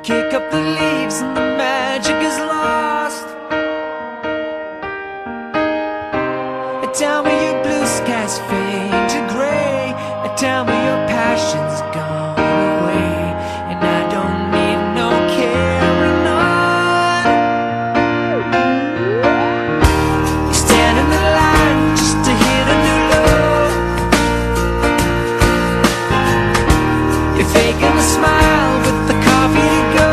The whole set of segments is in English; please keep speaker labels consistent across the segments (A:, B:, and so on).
A: kick up the leaves and the magic is lost. Tell me your blue skies fade to gray. Tell me your passion's gone away, and I don't need no carrying on. You stand in the line just to hit a new low. You're faking a smile with the coffee to go.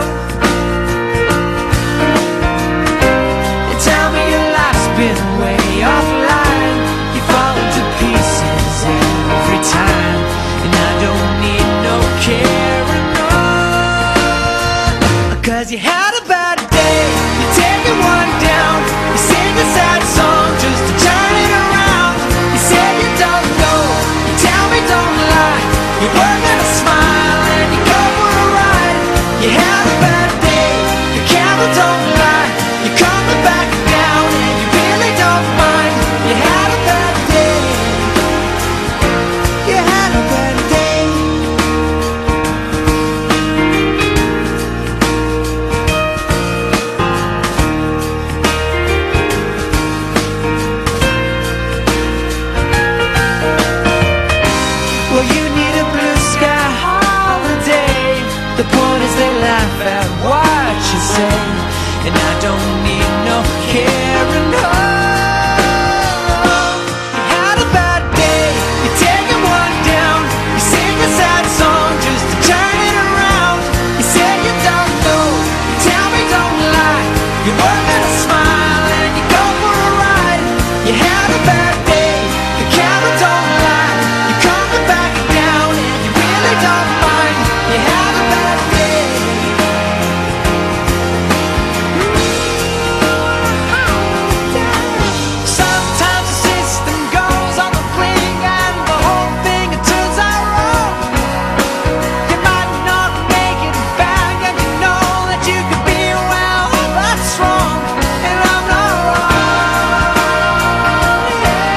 A: And tell me your life's been way offline. You fall into pieces every time, and I don't need no carrying on. 'Cause you had a bad day, you take it one down. You sing a sad song just to turn it around. You say you don't know, you tell me don't lie. You work at a smile and you go for a ride. You had a bad day, the camera don't lie. You're coming back down and you really don't mind. You had a bad day, you had a bad day. Well, you need a blue sky holiday. The point is they laugh at what you say, and I don't need no carrying on. You had a bad day, you take it one down. You sing a sad song just to turn it around. You say you don't know, you tell me don't lie. You work at a smile and you go for a ride. You had a bad day, the camera don't lie. You're coming back down and you really don't mind. You had a bad day. Sometimes the system goes on the blink and the whole thing it turns out wrong. You might not make it back and you know that you could be well, that's wrong, and I'm not wrong.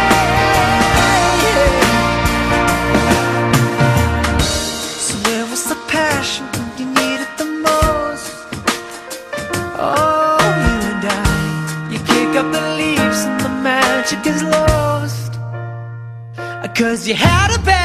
A: So where was the passion when you needed the most? Oh, you and I, you kick up the leaves and the magic is lost. 'Cause you had a bad